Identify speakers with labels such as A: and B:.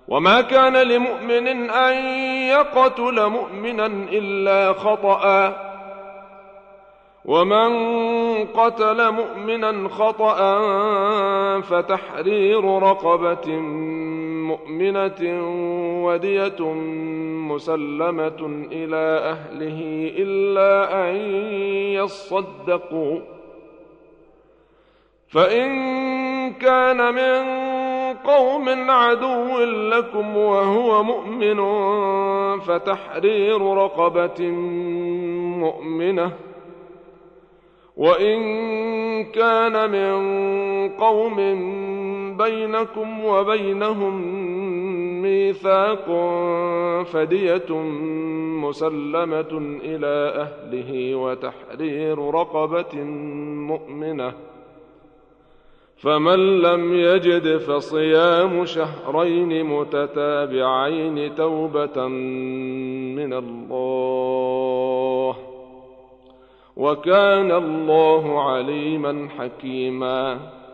A: وما كان لمؤمن أن يقتل مؤمنا إلا خطأ، ومن قتل مؤمنا خطأ فتحرير رقبة مؤمنة ودية مسلمة إلى أهله إلا أن يصدقوا، فإن كان من قوم عدو لكم وهو مؤمن فتحرير رقبة مؤمنة، وإن كان من قوم بينكم وبينهم ميثاق فدية مسلمة إلى أهله وتحرير رقبة مؤمنة، فمن لم يجد فصيام شهرين متتابعين توبة من الله، وكان الله عليما حكيما.